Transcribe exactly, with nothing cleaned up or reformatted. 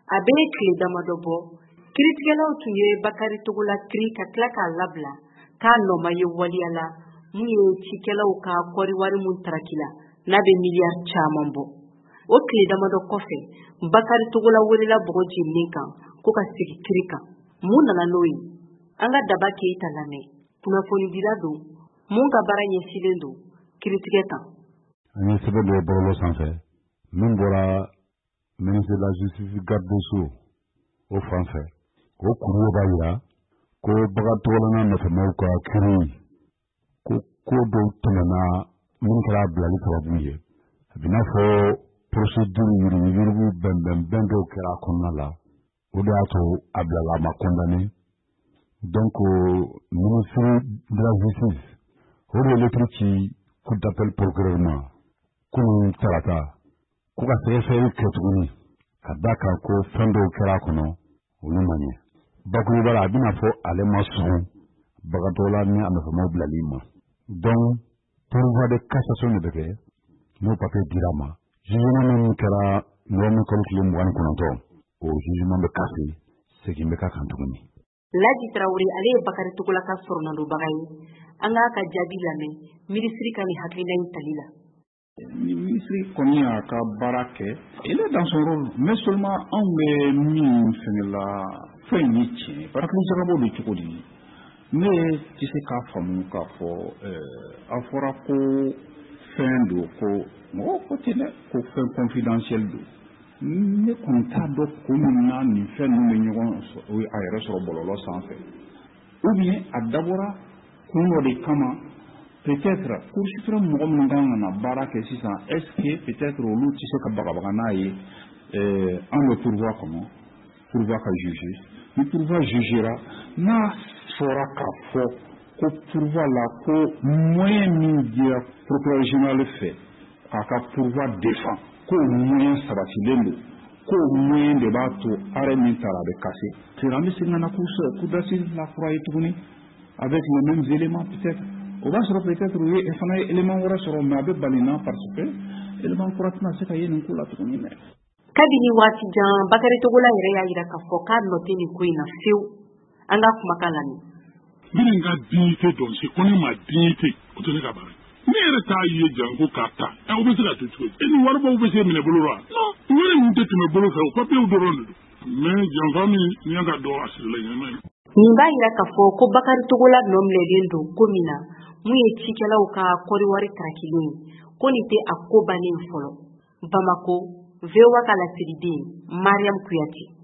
a bɛ tile damadɔ bɔ kiritigɛlaw tun ye Bakari Togola kiri ka tila k'a labila k'a nɔma ye waliya la mun ye cikɛlaw ka kɔri wari mun taraki la n'a bɛ miliyari caman bɔ. O tile damadɔ kɔfɛ Bakari Togola welela bɔgɔ jenilen kan ko ka segin kiri kan. Mun nana n'o ye? An ka Daba Keyita lamɛn. Kunnafonidila don, mun ka baara ɲɛsilen don kiritigɛ kan. An ye sɛbɛn dɔ bɔlɔlɔ sanfɛ min bɔra ministre de la justice garde des sceaux o fan fɛ. O kuru b'a jira ko Bakari Togola n'a nɔfɛmaw ka kiri ko ko dɔw tɛmɛna min kɛra bilali sababu ye. A bɛ n'a fɔ procédure yuruguyurugu bɛnbɛnbɛn dɔw kɛra a kɔnɔna la. O de y'a to a bilala a ma condamné. Donc ministre de la justice o de ye lettre ci coup d'appel procureur ma kunun tarata ko ka sɛgɛsɛgɛli kɛ tuguni ka da kan ko fɛn dɔw kɛra a kɔnɔ olu ma ɲɛ. Bakuruba la a bɛna fɔ ale ma sɔn Bakari Togola ni a nɔfɛmaw bilali ma. Donc pourvoi de cassation de bɛ kɛ n'o papier dira ma. Jugement min kɛra yɔrɔmin kalo tile mugan ni kɔnɔntɔn o jugement bɛ kase segin bɛ ka kan tuguni. Laji Tarawele ale ye Bakari Togola ka sɔrɔnadobaga ye. An k'a ka jaabi lamɛn minisiri ka nin hakilina in tali la. Ni ministre kɔni y'a ka baara kɛ, il est dans son rôle, mais seulement anw bɛ min fɛngɛ la fɛn ye tiɲɛ barakɛmisɛnninw bɛ cogo di? Ne tɛ se k'a faamu k'a fɔ a fɔra ko fɛn don ko mɔgɔw ko ten dɛ ko fɛn confidentiel don. Ne kɔni t'a dɔn ko min na nin fɛn ninnu bɛ ɲɔgɔn a yɛrɛ sɔrɔ bɔlɔlɔ sanfɛ. Ou bien a dabɔra kun dɔ de kama peut-être Cour suprême mɔgɔ minnu kan ka na baara kɛ sisan est-ce que peut-être olu tɛ se ka bagabaga n'a ye an bɛ pourvoi kɔnɔ pourvoi ka juger ni pourvoi jugera n'a fɔra k'a fɔ ko pourvoi la ko moyen min dira procureur général fɛ k'a ka pourvoi défend ko moyen sabatilen don ko moyen de b'a to arrêt min taara a bɛ kase c'est an bɛ segin ka na cour d'assises la fɔra ye tuguni avec les mêmes éléments peut-être. O b'a sɔrɔ peut-être u ye fana ye élément wɛrɛ sɔrɔ mais a bɛ bali na parce que élément kura tɛna se ka ye nin ko la tuguni dɛ. Kabini waati jan Bakari Togola yɛrɛ y'a jira k'a fɔ k'a nɔ tɛ nin ko in na fewu. An ka kumakan lamɛn. Minnu ka dignité dɔn c'est ko ne ma dignité o tɛ ne ka baara. Ne yɛrɛ t'a ye janko k'a ta o bɛ se ka to cogo di? E ni waribaw bɛ se minɛ bolo la? Non wari ninnu tɛ tɛmɛ bolo fɛ o papiyew dɔrɔn de don mais janfa min ni y'an ka dɔn a sirila ɲɛnama ye. Nin b'a jira k'a fɔ ko Bakari Togola nɔ minɛlen don ko min na mun ye cikɛlaw ka kɔriwari tarakilen ye ko nin tɛ a ko bannen fɔlɔ. Bamako, V O A ka lasigiden Mariam Kuyate.